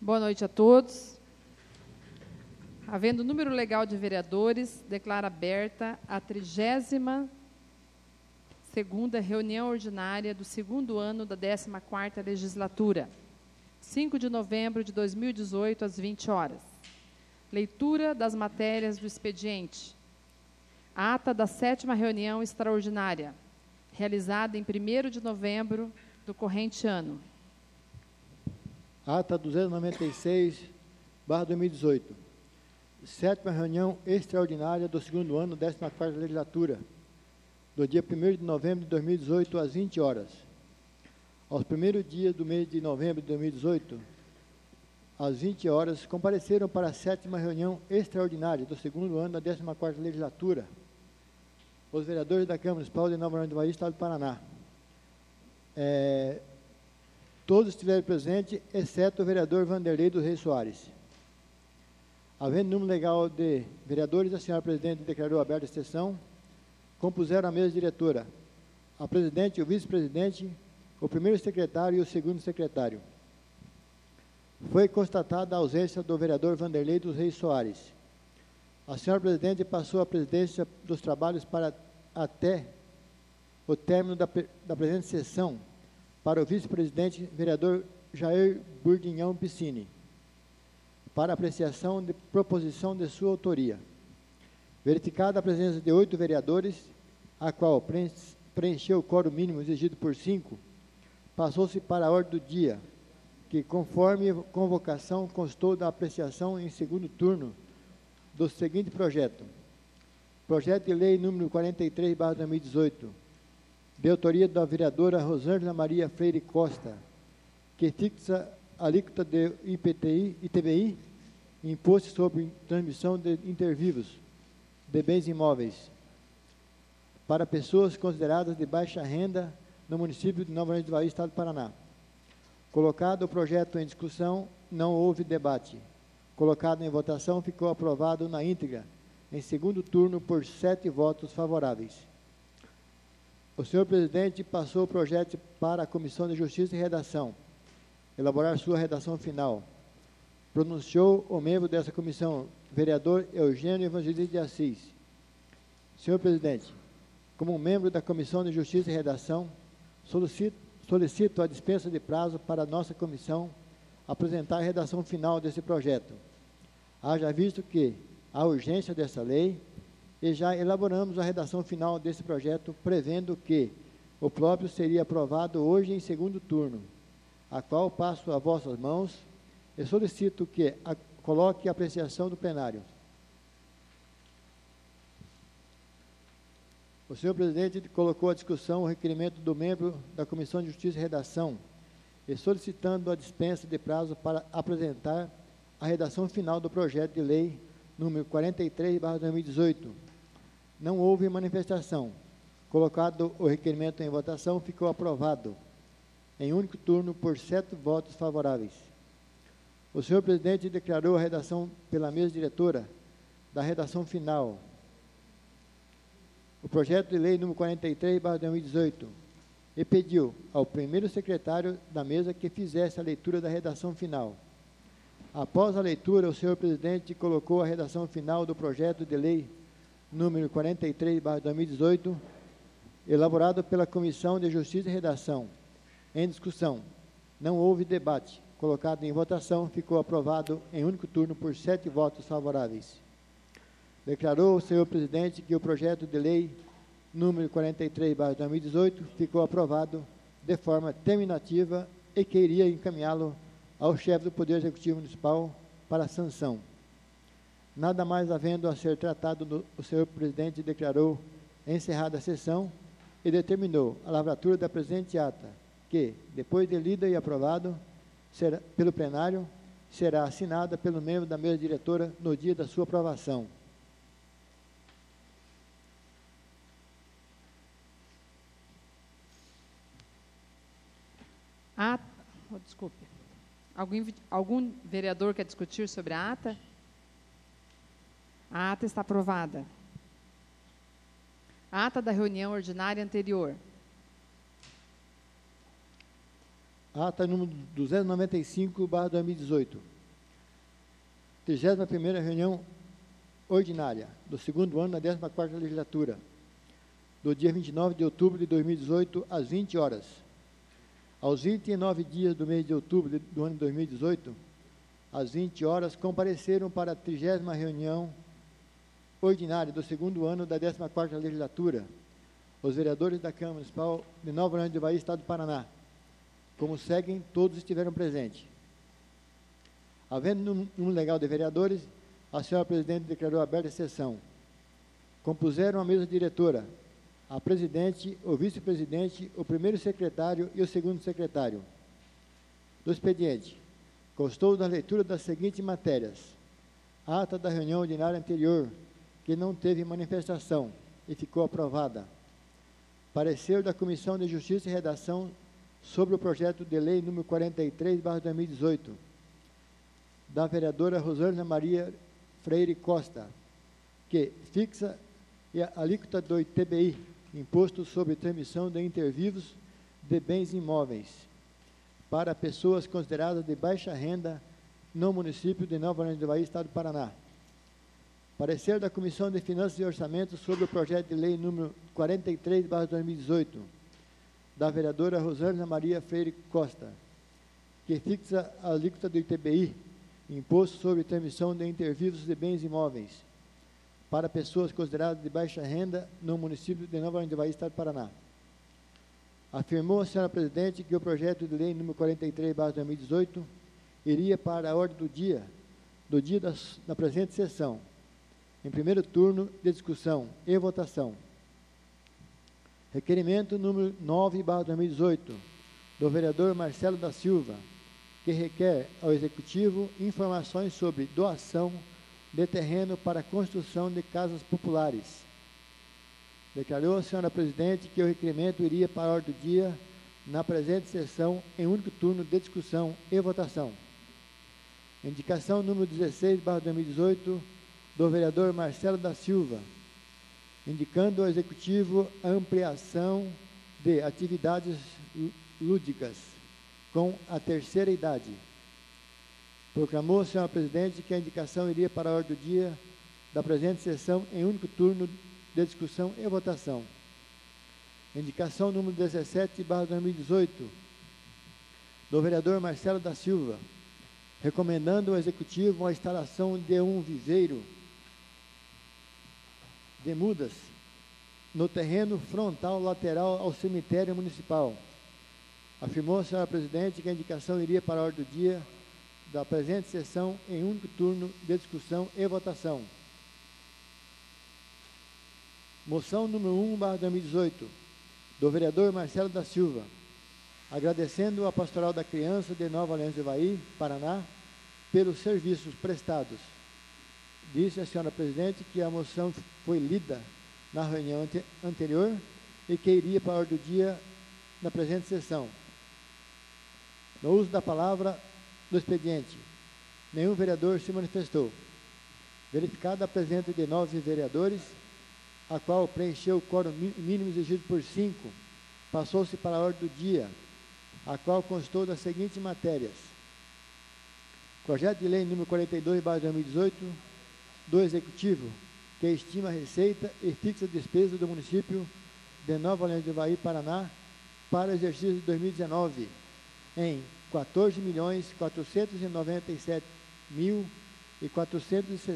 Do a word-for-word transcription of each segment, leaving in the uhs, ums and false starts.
Boa noite a todos. Havendo número legal de vereadores, declaro aberta a trigésima segunda reunião ordinária do segundo ano da décima quarta legislatura, cinco de novembro de dois mil e dezoito, às vinte horas. Leitura das matérias do expediente. Ata da sétima reunião extraordinária, realizada em primeiro de novembro do corrente ano. Ata duzentos e noventa e seis, barra dois mil e dezoito. Sétima reunião extraordinária do segundo ano da décima quarta legislatura, do dia primeiro de novembro de dois mil e dezoito, às vinte horas. Aos primeiros dias do mês de novembro de dois mil e dezoito, às vinte horas, compareceram para a sétima reunião extraordinária do segundo ano da décima quarta legislatura os vereadores da Câmara Municipal de Nova Orleans do Bahia, Estado do Paraná. É, todos estiveram presentes, exceto o vereador Vanderlei dos Reis Soares. Havendo número legal de vereadores, a senhora presidente declarou aberta a sessão. Compuseram a mesa diretora a presidente, o vice-presidente, o primeiro secretário e o segundo secretário. Foi constatada a ausência do vereador Vanderlei dos Reis Soares. A senhora presidente passou a presidência dos trabalhos para até o término da, da presente sessão para o vice-presidente, vereador Jair Burguinhão Piscini, para apreciação de proposição de sua autoria. Verificada a presença de oito vereadores, a qual preencheu o quórum mínimo exigido por cinco, passou-se para a ordem do dia, que, conforme convocação, constou da apreciação em segundo turno do seguinte projeto. Projeto de lei número quarenta e três, barra dois mil e dezoito, de autoria da vereadora Rosângela Maria Freire Costa, que fixa a alíquota de I P T I e T B I, imposto sobre transmissão de intervivos de bens imóveis, para pessoas consideradas de baixa renda no município de Nova Orleans do Bahia, Estado do Paraná. Colocado o projeto em discussão, não houve debate. Colocado em votação, ficou aprovado na íntegra, em segundo turno, por sete votos favoráveis. O senhor presidente passou o projeto para a Comissão de Justiça e Redação, elaborar sua redação final. Pronunciou o membro dessa comissão, vereador Eugênio Evangelista de Assis. Senhor presidente, como membro da Comissão de Justiça e Redação, solicito, solicito a dispensa de prazo para a nossa comissão apresentar a redação final desse projeto. Haja visto que há urgência dessa lei e já elaboramos a redação final desse projeto, prevendo que o próprio seria aprovado hoje em segundo turno, a qual passo a vossas mãos e solicito que a, coloque a apreciação do plenário. O senhor presidente colocou à discussão o requerimento do membro da Comissão de Justiça e Redação e solicitando a dispensa de prazo para apresentar a redação final do projeto de lei número quarenta e três, barra dois mil e dezoito. Não houve manifestação. Colocado o requerimento em votação, ficou aprovado em único turno por sete votos favoráveis. O senhor presidente declarou a redação pela mesa diretora da redação final. O projeto de lei número quarenta e três, barra dois mil e dezoito, e pediu ao primeiro secretário da mesa que fizesse a leitura da redação final. Após a leitura, o senhor presidente colocou a redação final do projeto de lei número quarenta e três, barra dois mil e dezoito, elaborado pela Comissão de Justiça e Redação, em discussão. Não houve debate. Colocado em votação, ficou aprovado em único turno por sete votos favoráveis. Declarou o senhor presidente que o projeto de lei número quarenta e três, barra dois mil e dezoito, ficou aprovado de forma terminativa e que iria encaminhá-lo ao chefe do Poder Executivo Municipal para sanção. Nada mais havendo a ser tratado, no, o senhor presidente declarou encerrada a sessão e determinou a lavratura da presente ata, que, depois de lida e aprovado será, pelo plenário, será assinada pelo membro da mesa diretora no dia da sua aprovação. Ah, oh, desculpe. Algum, algum vereador quer discutir sobre a ata? A ata está aprovada. A ata da reunião ordinária anterior. Ata número duzentos e noventa e cinco, barra dois mil e dezoito. trigésima primeira reunião ordinária do segundo ano da décima quarta legislatura, do dia vinte e nove de outubro de dois mil e dezoito, às vinte horas. Aos vinte e nove dias do mês de outubro do ano de dois mil e dezoito, às vinte horas, compareceram para a trigésima reunião ordinária do segundo ano da décima quarta legislatura os vereadores da Câmara Municipal de Nova Orleans do Bahia, Estado do Paraná. Como seguem, todos estiveram presentes. Havendo número legal de vereadores, a senhora presidente declarou aberta a sessão. Compuseram a mesa diretora, a presidente, o vice-presidente, o primeiro secretário e o segundo secretário. Do expediente, constou da leitura das seguintes matérias: ata da reunião ordinária anterior, que não teve manifestação e ficou aprovada. Parecer da Comissão de Justiça e Redação sobre o projeto de lei número quarenta e três barra dois mil e dezoito, da vereadora Rosângela Maria Freire Costa, que fixa a alíquota do I T B I, Imposto sobre Transmissão de Intervivos de Bens Imóveis, para pessoas consideradas de baixa renda no município de Nova Orleans do Bahia, Estado do Paraná. Parecer da Comissão de Finanças e Orçamentos sobre o projeto de lei número quarenta e três barra dois mil e dezoito, da vereadora Rosângela Maria Freire Costa, que fixa a alíquota do I T B I, Imposto sobre Transmissão de Intervivos de Bens Imóveis, para pessoas consideradas de baixa renda no município de Nova Orleans do Bahia, Estado do Paraná. Afirmou a senhora presidente que o projeto de lei número quarenta e três barra dois mil e dezoito iria para a ordem do dia, do dia da, da presente sessão, em primeiro turno de discussão e votação. Requerimento número nove barra dois mil e dezoito, do vereador Marcelo da Silva, que requer ao Executivo informações sobre doação de terreno para a construção de casas populares. Declarou a senhora presidente que o requerimento iria para a ordem do dia na presente sessão em único turno de discussão e votação. Indicação número dezesseis barra dois mil e dezoito, do vereador Marcelo da Silva, indicando ao Executivo a ampliação de atividades lúdicas com a terceira idade. Proclamou a senhora presidente que a indicação iria para a ordem do dia da presente sessão em único turno de discussão e votação. Indicação número dezessete barra dois mil e dezoito, do vereador Marcelo da Silva, recomendando ao Executivo a instalação de um viveiro de mudas no terreno frontal lateral ao cemitério municipal. Afirmou a senhora presidente que a indicação iria para a ordem do dia da presente sessão em único turno de discussão e votação. Moção número um barra dois mil e dezoito, do vereador Marcelo da Silva, agradecendo a Pastoral da Criança de Nova Orleans do Bahia, Paraná, pelos serviços prestados. Disse a senhora presidente que a moção foi lida na reunião ante anterior e que iria para a ordem do dia da presente sessão. No uso da palavra do expediente, nenhum vereador se manifestou. Verificada a presença de nove vereadores, a qual preencheu o quórum mínimo exigido por cinco, passou-se para a ordem do dia, a qual constou das seguintes matérias: projeto de lei número quarenta e dois barra dois mil e dezoito, do Executivo, que estima a receita e fixa a despesa do município de Nova Orleans do Bahia, Paraná, para o exercício de dois mil e dezenove, em quatorze milhões quatrocentos e noventa e sete mil quatrocentos e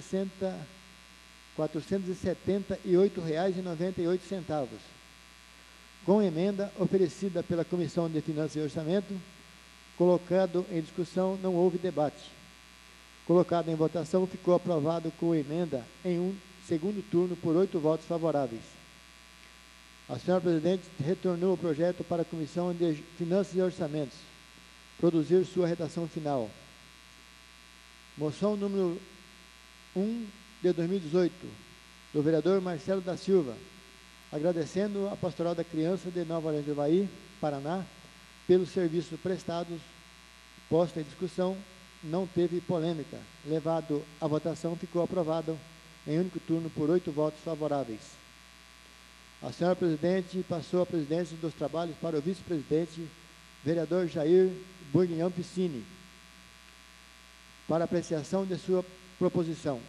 setenta e oito reais e noventa e oito centavos. Com emenda oferecida pela Comissão de Finanças e Orçamento, colocado em discussão, não houve debate. Colocado em votação, ficou aprovado com emenda em um segundo turno por oito votos favoráveis. A senhora presidente retornou o projeto para a Comissão de Finanças e Orçamentos produzir sua redação final. Moção número um de dois mil e dezoito, do vereador Marcelo da Silva, agradecendo a Pastoral da Criança de Nova Orleans do Bahia, Paraná, pelos serviços prestados. Posta em discussão, não teve polêmica. Levado à votação, ficou aprovado em único turno por oito votos favoráveis. A senhora presidente passou a presidência dos trabalhos para o vice-presidente, vereador Jair Bourguignon Piscini. para apreciação de sua proposição.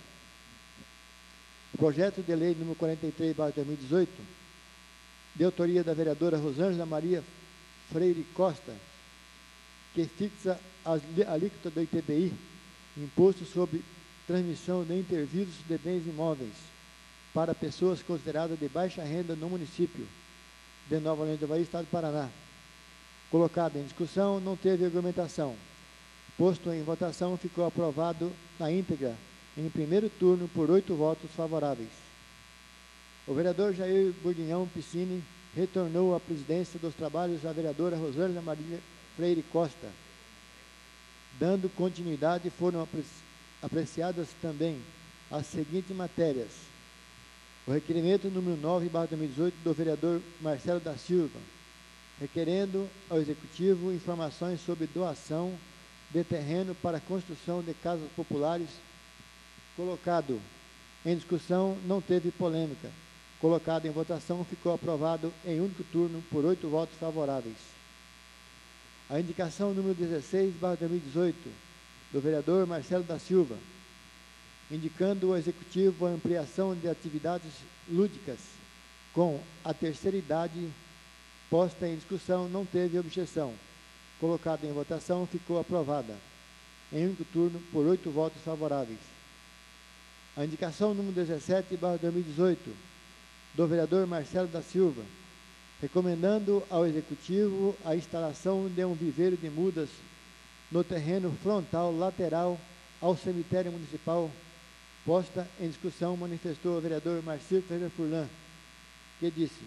O projeto de lei número quarenta e três barra dois mil e dezoito, de autoria da vereadora Rosângela Maria Freire Costa, que fixa a alíquota do I T B I, Imposto sobre Transmissão de Intervícios de Bens Imóveis, para pessoas consideradas de baixa renda no município de Nova Orleans do Havaí, Estado do Paraná. Colocado em discussão, não teve argumentação. Posto em votação, ficou aprovado na íntegra, em primeiro turno, por oito votos favoráveis. O vereador Jair Burguinhão Piscini retornou à presidência dos trabalhos à vereadora Rosângela Maria Freire Costa. Dando continuidade, foram apreciadas também as seguintes matérias: o requerimento número nove barra dois mil e dezoito do vereador Marcelo da Silva, requerendo ao Executivo informações sobre doação de terreno para a construção de casas populares. Colocado em discussão, não teve polêmica. Colocado em votação, ficou aprovado em único turno por oito votos favoráveis. A indicação número dezesseis barra dois mil e dezoito do vereador Marcelo da Silva, indicando ao Executivo a ampliação de atividades lúdicas com a terceira idade, posta em discussão, não teve objeção. Colocada em votação, ficou aprovada em único turno por oito votos favoráveis. A indicação número dezessete barra dois mil e dezoito do vereador Marcelo da Silva, recomendando ao Executivo a instalação de um viveiro de mudas no terreno frontal lateral ao cemitério municipal, posta em discussão, manifestou o vereador Marcelo Ferreira Furlan, que disse: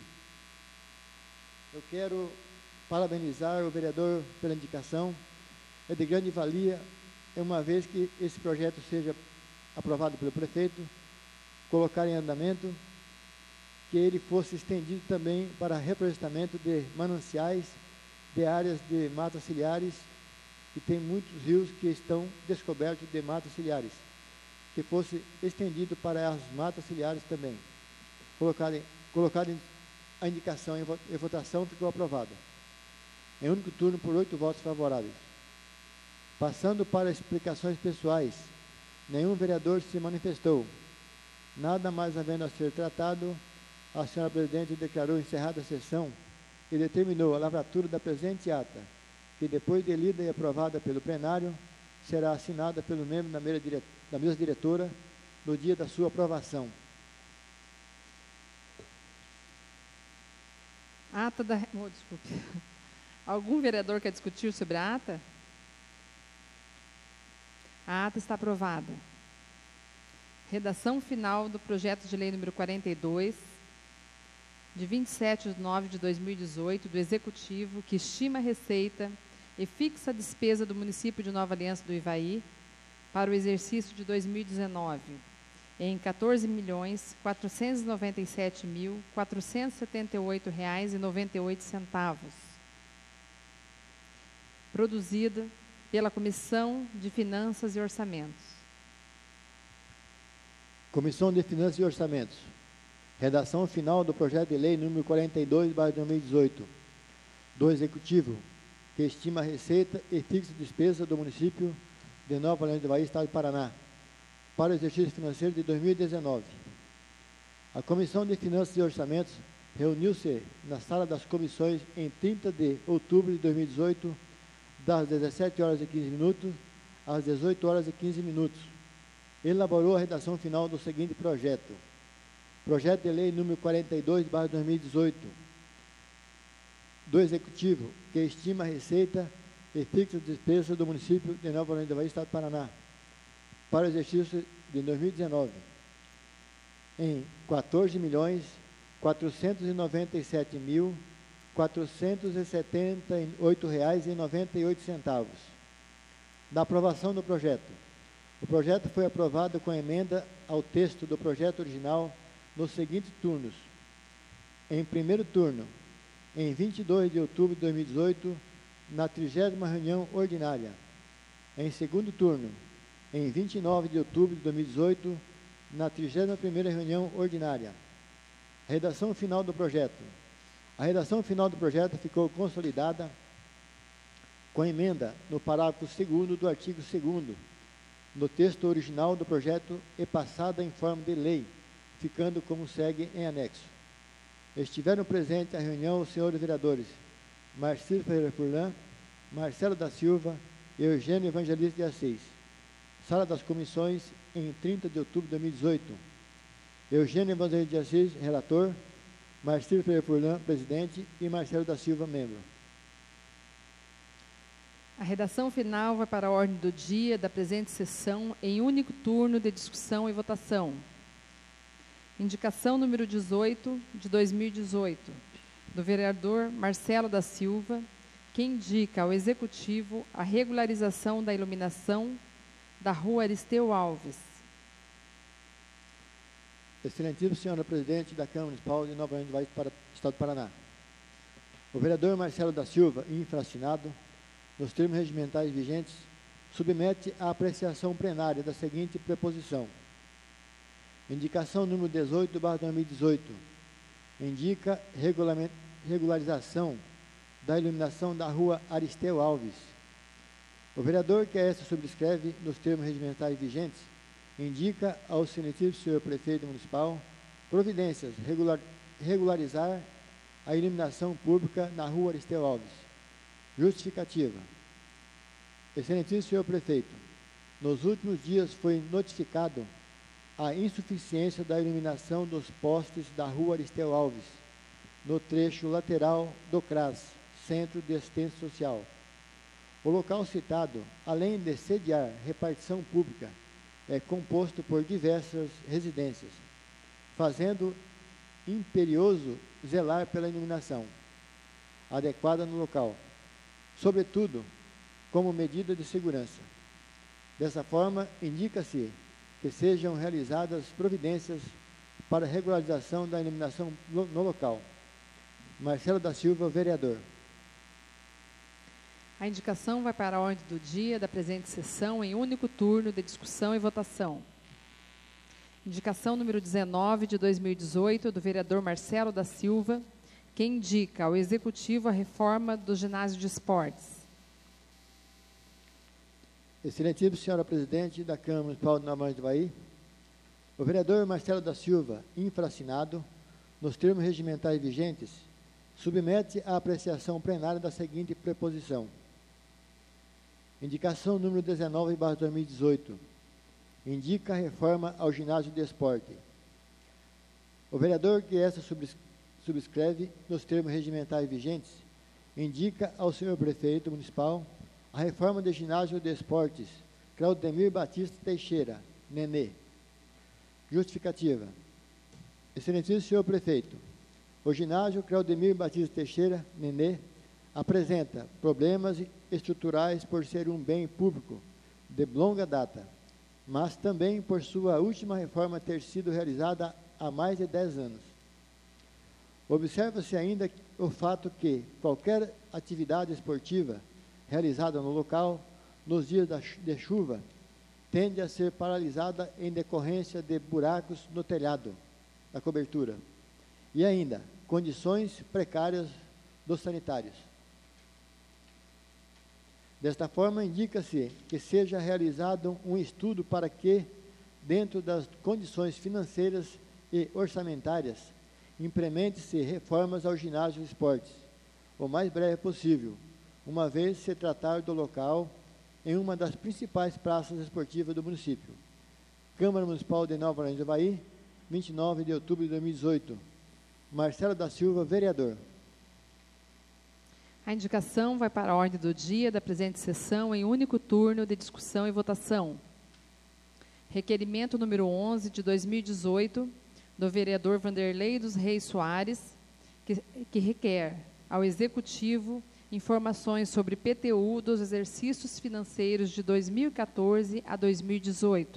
eu quero parabenizar o vereador pela indicação, é de grande valia, uma vez que esse projeto seja aprovado pelo prefeito, colocar em andamento, que ele fosse estendido também para reflorestamento de mananciais, de áreas de matas ciliares, que tem muitos rios que estão descobertos de matas ciliares, que fosse estendido para as matas ciliares também. Colocado, colocado a indicação em votação, ficou aprovada em único turno por oito votos favoráveis. Passando para explicações pessoais, nenhum vereador se manifestou. Nada mais havendo a ser tratado, a senhora presidente declarou encerrada a sessão e determinou a lavratura da presente ata, que depois de lida e aprovada pelo plenário, será assinada pelo membro da mesa, dire... da mesa diretora no dia da sua aprovação. Ata da... Oh, desculpe. Algum vereador quer discutir sobre a ata? A ata está aprovada. Redação final do projeto de lei número quarenta e dois, de vinte e sete de nove de dois mil e dezoito, do Executivo, que estima a receita e fixa a despesa do município de Nova Aliança do Ivaí para o exercício de dois mil e dezenove, em quatorze milhões, quatrocentos e noventa e sete mil, quatrocentos e setenta e oito reais e noventa e oito centavos. Produzida pela Comissão de Finanças e Orçamentos. Comissão de Finanças e Orçamentos. Redação final do projeto de lei número quarenta e dois barra dois mil e dezoito, do Executivo, que estima a receita e fixa a despesa do município de Nova Orleans do Havaí, Estado do Paraná, para o exercício financeiro de dois mil e dezenove. A Comissão de Finanças e Orçamentos reuniu-se na Sala das Comissões em trinta de outubro de dois mil e dezoito, das dezessete horas e quinze minutos às dezoito horas e quinze minutos. Elaborou a redação final do seguinte projeto. Projeto de lei número quarenta e dois barra dois mil e dezoito, do Executivo, que estima a receita e fixa a despesa do município de Nova Orleans do Havaí, Estado do Paraná, para o exercício de dois mil e dezenove, em quatorze milhões, quatrocentos e noventa e sete mil, quatrocentos e setenta e oito reais e noventa e oito centavos. Da aprovação do projeto. O projeto foi aprovado com emenda ao texto do projeto original nos seguintes turnos. Em primeiro turno, em vinte e dois de outubro de dois mil e dezoito, na trigésima reunião ordinária. Em segundo turno, em vinte e nove de outubro de dois mil e dezoito, na trigésima primeira reunião ordinária. A redação final do projeto. A redação final do projeto ficou consolidada com emenda no parágrafo segundo do artigo segundo, no texto original do projeto e passada em forma de lei, ficando como segue em anexo. Estiveram presentes à reunião os senhores vereadores Marcílio Ferreira Furlan, Marcelo da Silva e Eugênio Evangelista de Assis. Sala das Comissões, em trinta de outubro de dois mil e dezoito. Eugênio Evangelista de Assis, relator, Marcílio Ferreira Furlan, presidente, e Marcelo da Silva, membro. A redação final vai para a ordem do dia da presente sessão em único turno de discussão e votação. Indicação número dezoito, de dois mil e dezoito, do vereador Marcelo da Silva, que indica ao Executivo a regularização da iluminação da Rua Aristeu Alves. Excelentíssima senhora Presidente da Câmara Municipal de Nova Orleans, para o Estado do Paraná. O vereador Marcelo da Silva, infracionado, nos termos regimentais vigentes, submete à apreciação plenária da seguinte preposição. Indicação número dezoito barra dois mil e dezoito. Indica regularização da iluminação da Rua Aristeu Alves. O vereador que a esta subscreve nos termos regimentais vigentes, indica ao excelentíssimo senhor Prefeito Municipal providências regular, regularizar a iluminação pública na Rua Aristeu Alves. Justificativa. Excelentíssimo senhor Prefeito, nos últimos dias foi notificado a insuficiência da iluminação dos postes da Rua Aristeu Alves, no trecho lateral do C R A S, Centro de Assistência Social. O local citado, além de sediar repartição pública, é composto por diversas residências, fazendo imperioso zelar pela iluminação adequada no local, sobretudo como medida de segurança. Dessa forma, indica-se que sejam realizadas providências para a regularização da iluminação no, no local. Marcelo da Silva, vereador. A indicação vai para a ordem do dia da presente sessão em único turno de discussão e votação. Indicação número dezenove de dois mil e dezoito, do vereador Marcelo da Silva, que indica ao Executivo a reforma do ginásio de esportes. Excelentíssima senhora Presidente da Câmara Municipal de Nova Orleans do Bahia, o vereador Marcelo da Silva, infracionado, nos termos regimentais vigentes, submete à apreciação plenária da seguinte preposição. Indicação número dezenove barra dois mil e dezoito. Indica a reforma ao ginásio de esporte. O vereador que esta subscreve, nos termos regimentais vigentes, indica ao senhor Prefeito Municipal a reforma do ginásio de esportes Claudemir Batista Teixeira, Nenê. Justificativa. Excelentíssimo senhor Prefeito, o ginásio Claudemir Batista Teixeira, Nenê, apresenta problemas estruturais por ser um bem público de longa data, mas também por sua última reforma ter sido realizada há mais de dez anos. Observa-se ainda o fato que qualquer atividade esportiva realizada no local, nos dias de chuva, tende a ser paralisada em decorrência de buracos no telhado da cobertura e ainda condições precárias dos sanitários. Desta forma, indica-se que seja realizado um estudo para que, dentro das condições financeiras e orçamentárias, implemente-se reformas ao ginásio de esportes, o mais breve possível, uma vez se tratar do local em uma das principais praças esportivas do município. Câmara Municipal de Nova Orleans do Bahia, vinte e nove de outubro de dois mil e dezoito. Marcelo da Silva, vereador. A indicação vai para a ordem do dia da presente sessão em único turno de discussão e votação. Requerimento número onze de dois mil e dezoito, do vereador Vanderlei dos Reis Soares, que, que requer ao Executivo informações sobre P T U dos exercícios financeiros de dois mil e quatorze a dois mil e dezoito.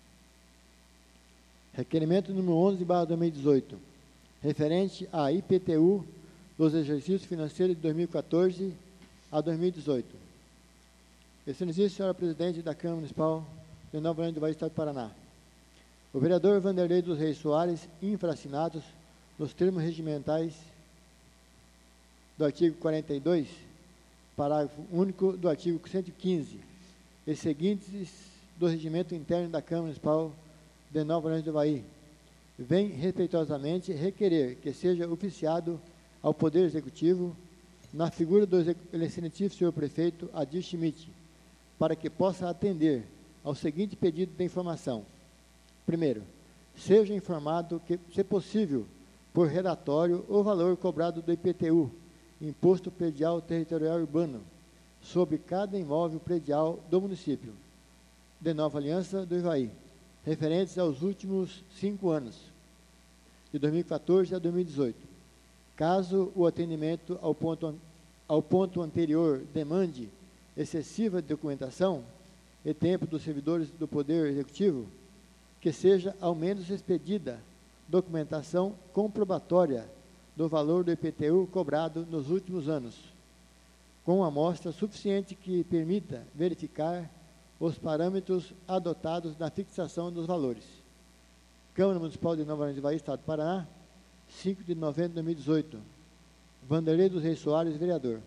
Requerimento número onze barra dois mil e dezoito, referente à I P T U dos exercícios financeiros de dois mil e quatorze a dois mil e dezoito. Excelentíssima senhora Presidente da Câmara Municipal de Nova Orleans do Bahia, Estado do Paraná. O vereador Vanderlei dos Reis Soares, infracionados nos termos regimentais do artigo quarenta e dois, parágrafo único do artigo cento e quinze, e seguintes do regimento interno da Câmara Municipal de Nova Orleans do Ivaí, vem respeitosamente requerer que seja oficiado ao Poder Executivo, na figura do excelentíssimo senhor prefeito Adir Schmidt, para que possa atender ao seguinte pedido de informação. Primeiro, seja informado que, se possível, por relatório, o valor cobrado do I P T U, Imposto Predial Territorial Urbano, sobre cada imóvel predial do município de Nova Aliança do Ivaí, referentes aos últimos cinco anos, de dois mil e quatorze a dois mil e dezoito. Caso o atendimento ao ponto, ao ponto anterior demande excessiva documentação e tempo dos servidores do Poder Executivo, que seja ao menos expedida documentação comprobatória do valor do I P T U cobrado nos últimos anos, com amostra suficiente que permita verificar os parâmetros adotados na fixação dos valores. Câmara Municipal de Nova Orleans do Ivaí, Estado do Paraná, cinco de novembro de dois mil e dezoito. Vanderlei dos Reis Soares, vereador.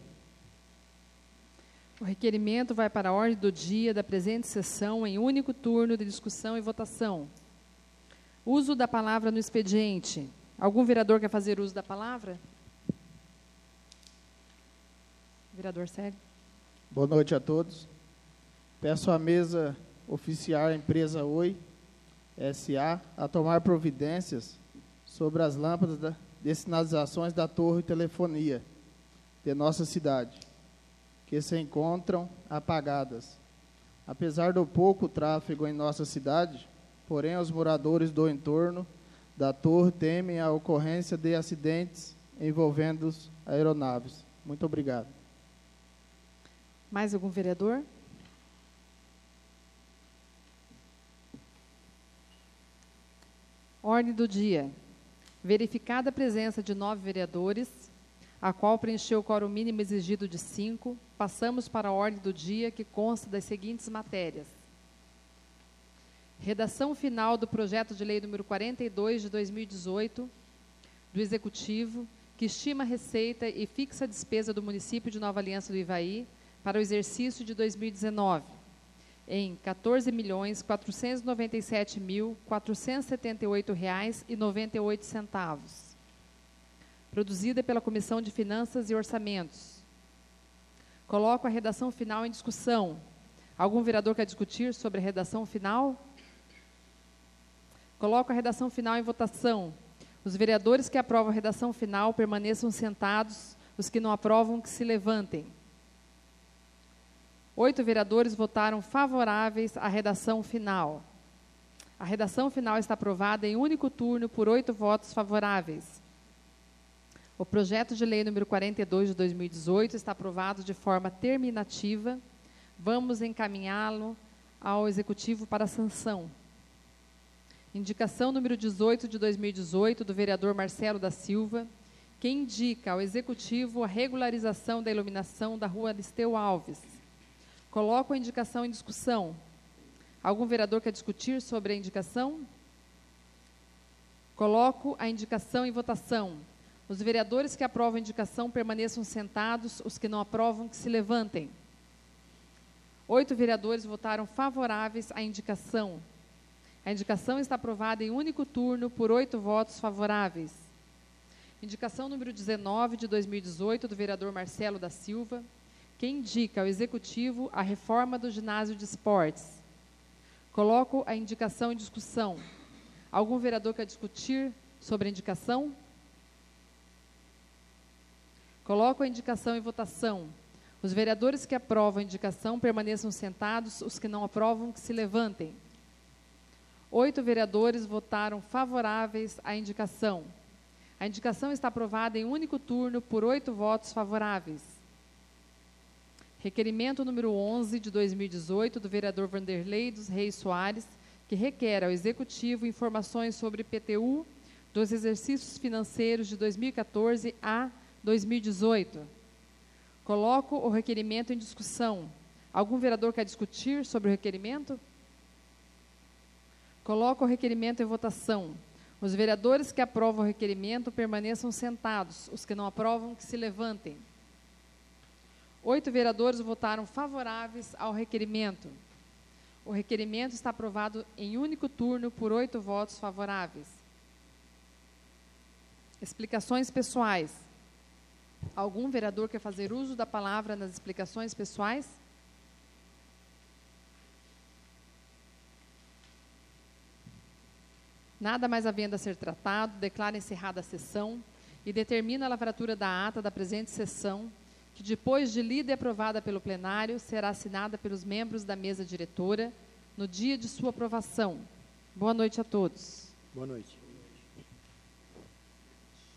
O requerimento vai para a ordem do dia da presente sessão em único turno de discussão e votação. Uso da palavra no expediente. Algum vereador quer fazer uso da palavra? Vereador Célio. Boa noite a todos. Peço à mesa oficiar a empresa Oi S A a tomar providências sobre as lâmpadas da, de sinalizações da torre de telefonia de nossa cidade, que se encontram apagadas. Apesar do pouco tráfego em nossa cidade, porém os moradores do entorno da torre temem a ocorrência de acidentes envolvendo as aeronaves. Muito obrigado. Mais algum vereador? Ordem do dia. Verificada a presença de nove vereadores, a qual preencheu o quórum mínimo exigido de cinco, passamos para a ordem do dia, que consta das seguintes matérias. Redação final do projeto de lei número quarenta e dois de dois mil e dezoito, do Executivo, que estima a receita e fixa a despesa do município de Nova Aliança do Ivaí para o exercício de dois mil e dezenove, em quatorze milhões quatrocentos e noventa e sete mil quatrocentos e setenta e oito reais e noventa e oito centavos. Produzida pela Comissão de Finanças e Orçamentos. Coloco a redação final em discussão. Algum vereador quer discutir sobre a redação final? Coloco a redação final em votação. Os vereadores que aprovam a redação final permaneçam sentados, os que não aprovam que se levantem. Oito vereadores votaram favoráveis à redação final. A redação final está aprovada em único turno por oito votos favoráveis. O projeto de lei número quarenta e dois de dois mil e dezoito está aprovado de forma terminativa. Vamos encaminhá-lo ao Executivo para sanção. Indicação número dezoito de dois mil e dezoito do vereador Marcelo da Silva, que indica ao Executivo a regularização da iluminação da rua Aristeu Alves. Coloco a indicação em discussão. Algum vereador quer discutir sobre a indicação? Coloco a indicação em votação. Os vereadores que aprovam a indicação permaneçam sentados, os que não aprovam que se levantem. Oito vereadores votaram favoráveis à indicação. A indicação está aprovada em único turno por oito votos favoráveis. Indicação número dezenove de dois mil e dezoito do vereador Marcelo da Silva, que indica ao Executivo a reforma do ginásio de esportes. Coloco a indicação em discussão. Algum vereador quer discutir sobre a indicação? Coloco a indicação em votação. Os vereadores que aprovam a indicação permaneçam sentados, os que não aprovam que se levantem. Oito vereadores votaram favoráveis à indicação. A indicação está aprovada em único turno por oito votos favoráveis. Requerimento número onze de dois mil e dezoito do vereador Vanderlei dos Reis Soares, que requer ao Executivo informações sobre I P T U dos exercícios financeiros de dois mil e quatorze a dois mil e dezoito. Coloco o requerimento em discussão. Algum vereador quer discutir sobre o requerimento? Coloco o requerimento em votação. Os vereadores que aprovam o requerimento permaneçam sentados. Os que não aprovam, que se levantem. Oito vereadores votaram favoráveis ao requerimento. O requerimento está aprovado em único turno por oito votos favoráveis. Explicações pessoais. Algum vereador quer fazer uso da palavra nas explicações pessoais? Nada mais havendo a ser tratado, declara encerrada a sessão e determina a lavratura da ata da presente sessão, que depois de lida e aprovada pelo plenário, será assinada pelos membros da mesa diretora no dia de sua aprovação. Boa noite a todos. Boa noite.